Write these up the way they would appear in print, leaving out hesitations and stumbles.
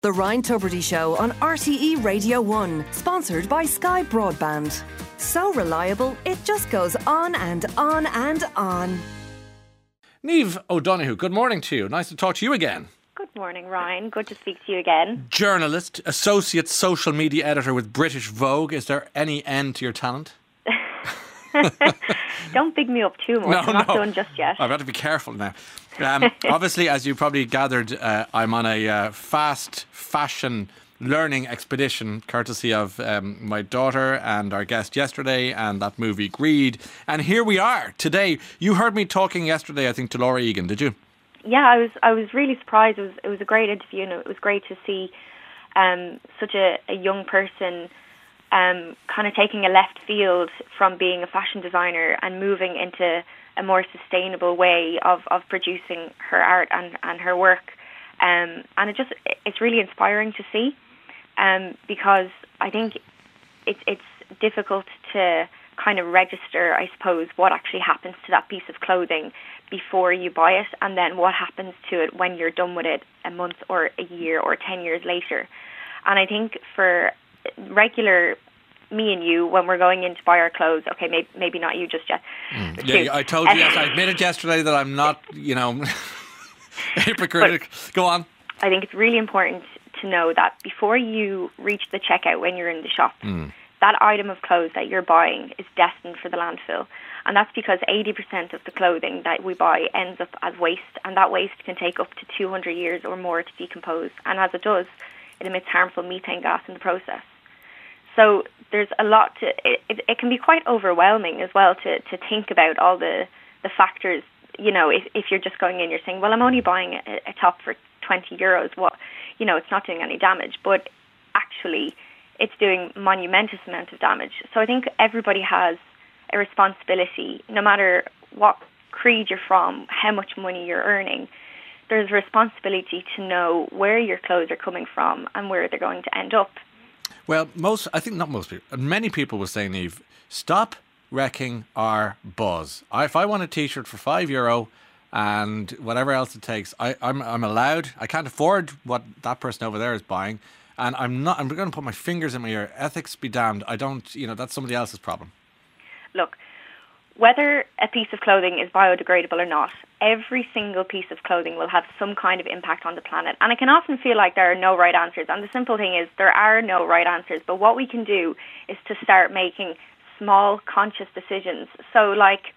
The Ryan Tubridy Show on RTE Radio 1, sponsored by Sky Broadband. So reliable, it just goes on and on and on. Niamh O'Donoghue, good morning to you. Nice to talk to you again. Good morning, Ryan. Good to speak to you again. Journalist, associate social media editor with British Vogue. Is there any end to your talent? Don't big me up too much. I'm not done just yet. I've got to be careful now. Obviously, as you probably gathered, I'm on a fast fashion learning expedition courtesy of my daughter and our guest yesterday and that movie Greed. And here we are today. You heard me talking yesterday, I think, to Laura Egan, did you? Yeah, I was really surprised. It was a great interview, and it was great to see such a young person kind of taking a left field from being a fashion designer and moving into a more sustainable way of producing her art and her work. And it's really inspiring to see, because I think it's difficult to kind of register, I suppose, what actually happens to that piece of clothing before you buy it, and then what happens to it when you're done with it a month or a year or 10 years later. And I think for regular me and you, when we're going in to buy our clothes, okay, maybe not you just yet. Yeah, I told you, yes, I admitted yesterday that I'm not, hypocritical. Go on. I think it's really important to know that before you reach the checkout when you're in the shop, that item of clothes that you're buying is destined for the landfill. And that's because 80% of the clothing that we buy ends up as waste, and that waste can take up to 200 years or more to decompose. And as it does, it emits harmful methane gas in the process. So there's a lot to it can be quite overwhelming as well to think about all the factors. If you're just going in, you're saying, well, I'm only buying a top for 20 euros. It's not doing any damage, but actually it's doing monumentous amount of damage. So I think everybody has a responsibility, no matter what creed you're from, how much money you're earning. There's a responsibility to know where your clothes are coming from and where they're going to end up. Well, many people will say, Niamh, stop wrecking our buzz. If I want a T-shirt for €5 and whatever else it takes, I'm allowed. I can't afford what that person over there is buying, and I'm going to put my fingers in my ear. Ethics be damned. I don't. That's somebody else's problem. Look, whether a piece of clothing is biodegradable or not, every single piece of clothing will have some kind of impact on the planet. And it can often feel like there are no right answers. And the simple thing is there are no right answers. But what we can do is to start making small, conscious decisions. So,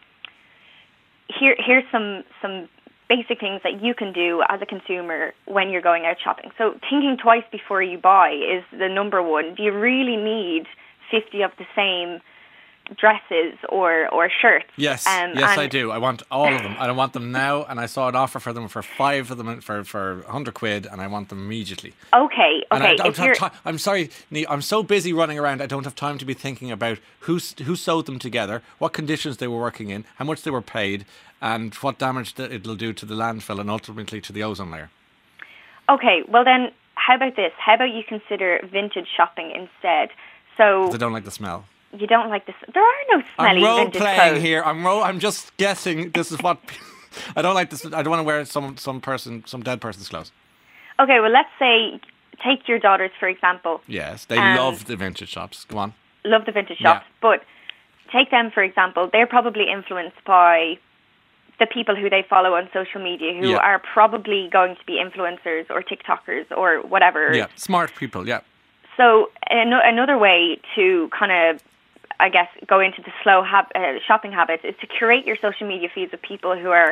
here's some basic things that you can do as a consumer when you're going out shopping. So thinking twice before you buy is the number one. Do you really need 50 of the same dresses or shirts? Yes, I do. I want all of them. I want them now, and I saw an offer for them for 5 of them for £100, and I want them immediately. Okay. I'm sorry, Niamh, I'm so busy running around, I don't have time to be thinking about who sewed them together, what conditions they were working in, how much they were paid, and what damage it'll do to the landfill and ultimately to the ozone layer. Okay, well then, how about this? How about you consider vintage shopping instead? So I don't like the smell. You don't like this? There are no smelly vintage clothes. I'm role-playing here. I'm just guessing this is what... I don't like this. I don't want to wear some dead person's clothes. Okay, well, let's say, take your daughters, for example. Yes, they love the vintage shops. Go on. Love the vintage shops. Yeah. But take them, for example. They're probably influenced by the people who they follow on social media, who are probably going to be influencers or TikTokers or whatever. Yeah, smart people, yeah. So another way to kind of, I guess, go into the slow shopping habits is to curate your social media feeds with people who are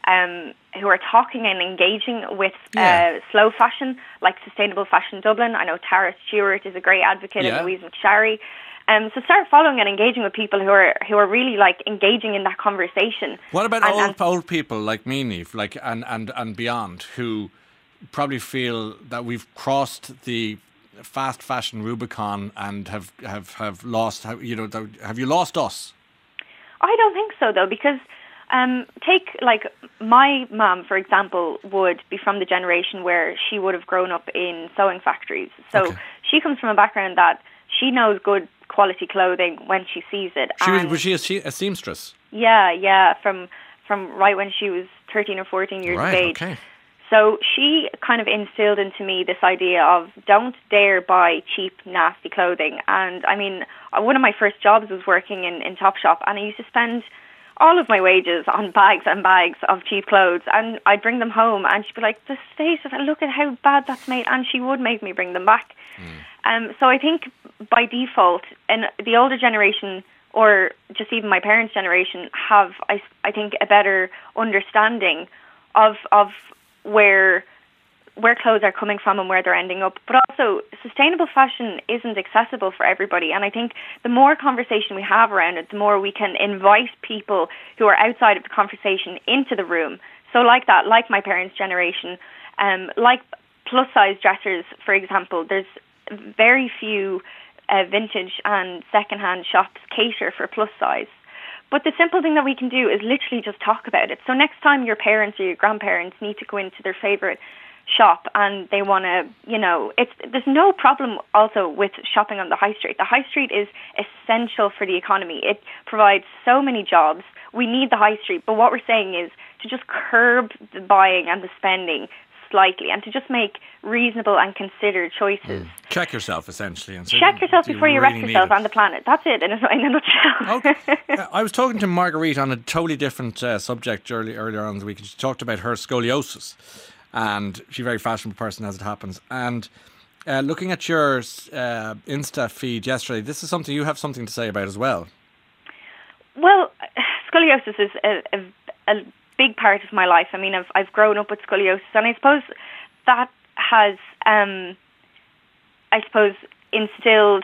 talking and engaging with slow fashion, like Sustainable Fashion Dublin. I know Tara Stewart is a great advocate, and Louise McSharry. So start following and engaging with people who are really engaging in that conversation. What about old people like me, Niamh, and beyond, who probably feel that we've crossed the fast fashion Rubicon and have lost? Have you lost us? I don't think so, though, because take my mum, for example, would be from the generation where she would have grown up in sewing factories. So she comes from a background that she knows good quality clothing when she sees it. Was she a seamstress? Yeah, from right when she was 13 or 14 years of age. Okay. So she kind of instilled into me this idea of don't dare buy cheap, nasty clothing. And I mean, one of my first jobs was working in Topshop, and I used to spend all of my wages on bags and bags of cheap clothes, and I'd bring them home, and she'd be like, the state of it, look at how bad that's made, and she would make me bring them back. So I think by default, and the older generation, or just even my parents' generation, have, I think, a better understanding of where clothes are coming from and where they're ending up. But also, sustainable fashion isn't accessible for everybody. And I think the more conversation we have around it, the more we can invite people who are outside of the conversation into the room. So like that, like my parents' generation, like plus-size dressers, for example, there's very few vintage and second-hand shops cater for plus-size. But the simple thing that we can do is literally just talk about it. So next time your parents or your grandparents need to go into their favourite shop and they want to, there's no problem also with shopping on the high street. The high street is essential for the economy. It provides so many jobs. We need the high street. But what we're saying is to just curb the buying and the spending slightly and to just make reasonable and considered choices. Check yourself, essentially. And check yourself before you wreck yourself on the planet. That's it in a nutshell. Okay. I was talking to Marguerite on a totally different subject earlier on in the week. She talked about her scoliosis, and she's a very fashionable person as it happens. And looking at your Insta feed yesterday, this is something you have something to say about as well. Well, scoliosis is a big part of my life. I mean, I've grown up with scoliosis, and I suppose that has, instilled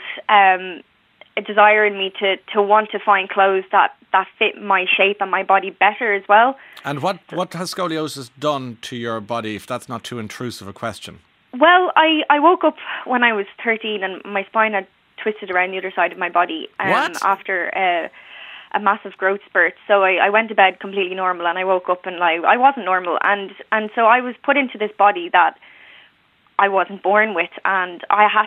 a desire in me to want to find clothes that fit my shape and my body better as well. And what has scoliosis done to your body, if that's not too intrusive a question? Well, I woke up when I was 13 and my spine had twisted around the other side of my body after a massive growth spurt. So I went to bed completely normal, and I woke up and I wasn't normal, and so I was put into this body that I wasn't born with, and I had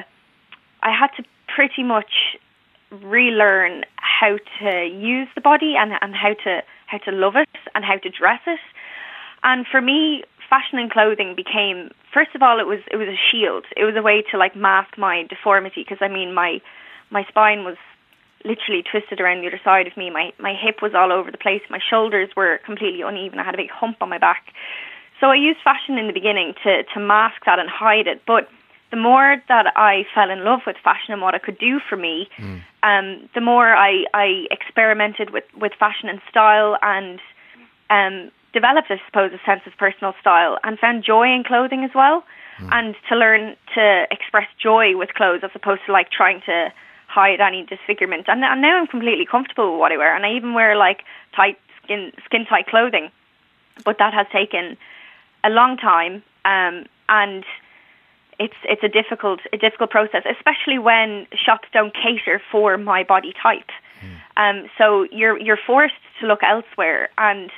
to pretty much relearn how to use the body and how to love it and how to dress it. And for me, fashion and clothing became, first of all, it was a shield. It was a way to mask my deformity, because I mean my spine was literally twisted around the other side of me. My hip was all over the place. My shoulders were completely uneven. I had a big hump on my back. So I used fashion in the beginning to mask that and hide it. But the more that I fell in love with fashion and what it could do for me, the more I experimented with fashion and style and developed, I suppose, a sense of personal style and found joy in clothing as well. And to learn to express joy with clothes as opposed to trying to hide any disfigurement. And now I'm completely comfortable with what I wear, and I even wear tight skin tight clothing. But that has taken a long time, and it's a difficult process, especially when shops don't cater for my body type. So you're forced to look elsewhere, and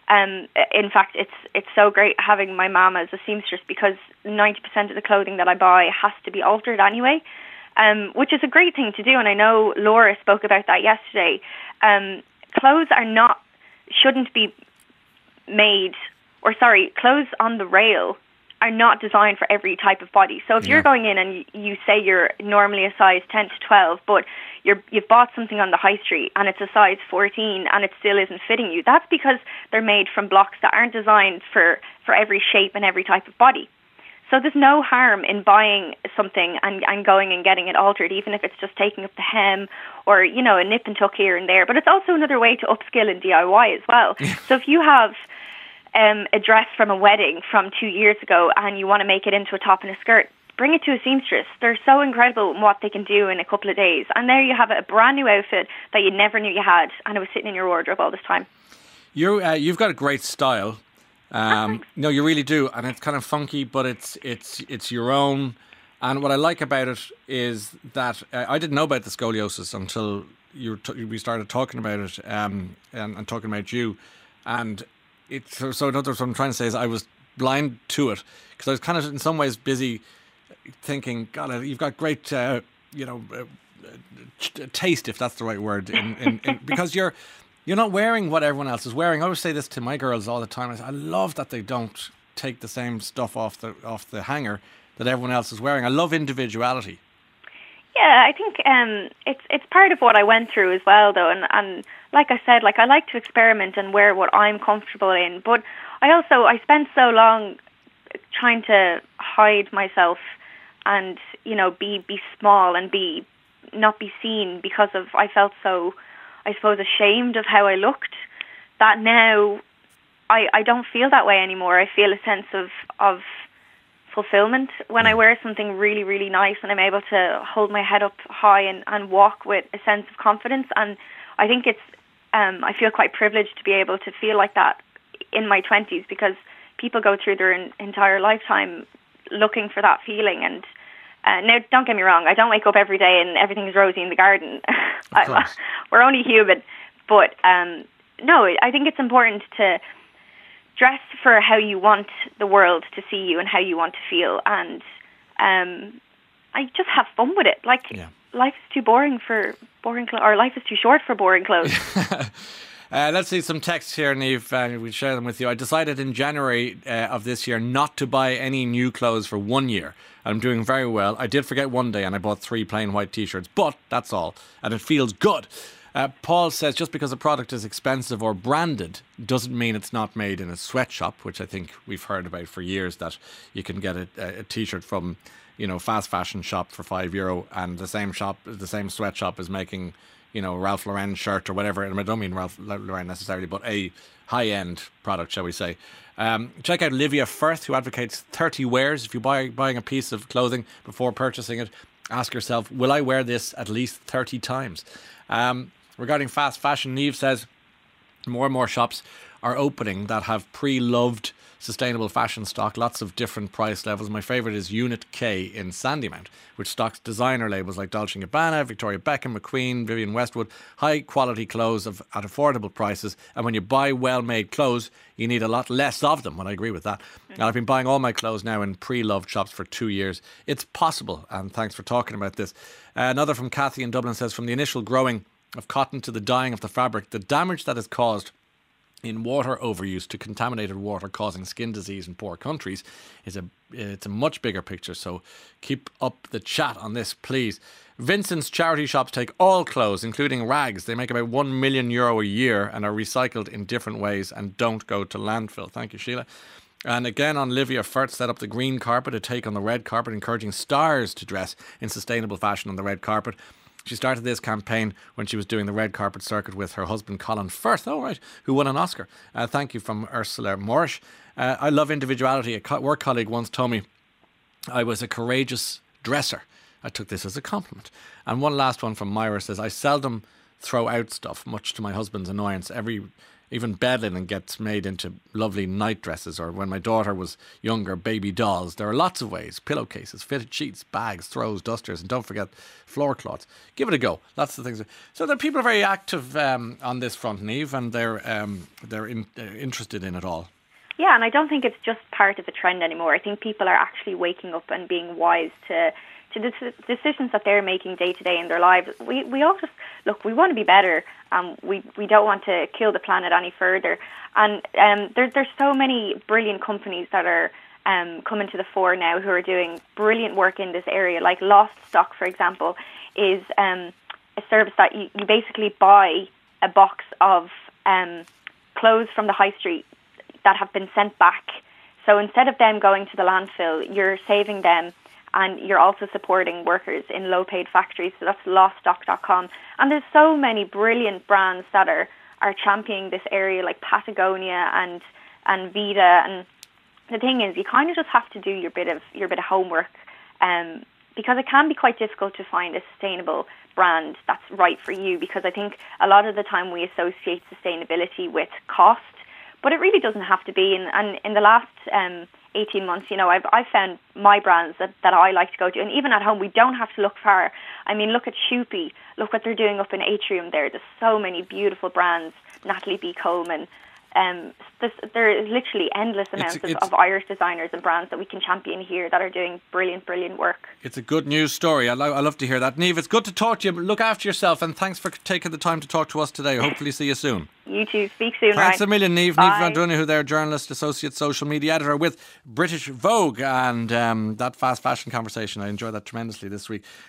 in fact, it's so great having my mum as a seamstress, because 90% of the clothing that I buy has to be altered anyway. Which is a great thing to do, and I know Laura spoke about that yesterday. Clothes shouldn't be made, clothes on the rail are not designed for every type of body. So if you're going in and you say you're normally a size 10 to 12, but you've bought something on the high street and it's a size 14 and it still isn't fitting you, that's because they're made from blocks that aren't designed for every shape and every type of body. So there's no harm in buying something and going and getting it altered, even if it's just taking up the hem or, a nip and tuck here and there. But it's also another way to upskill in DIY as well. So if you have a dress from a wedding from 2 years ago and you want to make it into a top and a skirt, bring it to a seamstress. They're so incredible in what they can do in a couple of days. And there you have a brand new outfit that you never knew you had, and it was sitting in your wardrobe all this time. You've got a great style. No, you really do, and it's kind of funky, but it's your own. And what I like about it is that I didn't know about the scoliosis until we started talking about it and talking about you. And so in other words, what I'm trying to say is I was blind to it because I was kind of in some ways busy thinking, God, you've got great, taste, if that's the right word, in because you're not wearing what everyone else is wearing. I always say this to my girls all the time. I love that they don't take the same stuff off the hanger that everyone else is wearing. I love individuality. Yeah, I think it's part of what I went through as well, though. And like I said, like I like to experiment and wear what I'm comfortable in. But I spent so long trying to hide myself and, you know, be small and not be seen because I felt so, I suppose, ashamed of how I looked, that now I don't feel that way anymore. I feel a sense of fulfillment when I wear something really, really nice and I'm able to hold my head up high and walk with a sense of confidence. And I think I feel quite privileged to be able to feel like that in my 20s, because people go through their entire lifetime looking for that feeling. And now, don't get me wrong, I don't wake up every day and everything's rosy in the garden. We're only human. But no, I think it's important to dress for how you want the world to see you and how you want to feel. And I just have fun with it. Like, life is too boring for boring clothes, or life is too short for boring clothes. Let's see some texts here, Niamh. We'll share them with you. I decided in January of this year not to buy any new clothes for 1 year. I'm doing very well. I did forget one day and I bought 3 plain white T-shirts, but that's all. And it feels good. Paul says just because a product is expensive or branded doesn't mean it's not made in a sweatshop, which I think we've heard about for years, that you can get a T-shirt from, you know, fast fashion shop for €5 and the same sweatshop is making, you know, Ralph Lauren shirt or whatever. And I don't mean Ralph Lauren necessarily, but a high-end product, shall we say. Check out Livia Firth, who advocates 30 wears. If you're buying a piece of clothing before purchasing it, ask yourself, will I wear this at least 30 times? Regarding fast fashion, Niamh says more and more shops are opening that have pre-loved sustainable fashion stock, lots of different price levels. My favourite is Unit K in Sandymount, which stocks designer labels like Dolce & Gabbana, Victoria Beckham, McQueen, Vivienne Westwood, high quality clothes at affordable prices. And when you buy well-made clothes, you need a lot less of them, and I agree with that. And I've been buying all my clothes now in pre-loved shops for 2 years. It's possible, and thanks for talking about this. Another from Kathy in Dublin says, from the initial growing of cotton to the dyeing of the fabric, the damage that is caused in water overuse to contaminated water causing skin disease in poor countries it's a much bigger picture. So keep up the chat on this, please. Vincent's charity shops take all clothes, including rags. They make about €1 million a year and are recycled in different ways and don't go to landfill. Thank you, Sheila. And again, on Livia Firth set up the green carpet, a take on the red carpet, encouraging stars to dress in sustainable fashion on the red carpet. She started this campaign when she was doing the red carpet circuit with her husband, Colin Firth, who won an Oscar. Thank you from Ursula Morish. I love individuality. A work colleague once told me I was a courageous dresser. I took this as a compliment. And one last one from Myra says, I seldom throw out stuff, much to my husband's annoyance. Even bed linen gets made into lovely night dresses, or when my daughter was younger, baby dolls. There are lots of ways: pillowcases, fitted sheets, bags, throws, dusters, and don't forget floor cloths. Give it a go. Lots of things. So the people are very active on this front, Niamh, and they're interested in it all. Yeah, and I don't think it's just part of a trend anymore. I think people are actually waking up and being wise to the decisions that they're making day to day in their lives. We all just, look, we want to be better. We don't want to kill the planet any further. And there's so many brilliant companies that are coming to the fore now who are doing brilliant work in this area. Like Lost Stock, for example, is a service that you basically buy a box of clothes from the high street that have been sent back. So instead of them going to the landfill, you're saving them, and you're also supporting workers in low-paid factories. So that's loststock.com. And there's so many brilliant brands that are championing this area, like Patagonia and Vita. And the thing is, you kind of just have to do your bit of homework, because it can be quite difficult to find a sustainable brand that's right for you. Because I think a lot of the time we associate sustainability with cost, but it really doesn't have to be. And in the last 18 months, you know, I've found my brands that I like to go to. And even at home, we don't have to look far. I mean, look at Shoopy. Look what they're doing up in Atrium there. There's so many beautiful brands. Natalie B. Coleman. There is literally endless amounts of Irish designers and brands that we can champion here that are doing brilliant work. It's a good news story. I love to hear that. Niamh, it's good to talk to you. Look after yourself, and thanks for taking the time to talk to us today. Hopefully see you soon. You too. Speak soon, Thanks Ryan. a million, Niamh. Niamh Van Dooney, they're journalist, associate social media editor with British Vogue, and that fast fashion conversation. I enjoyed that tremendously this week.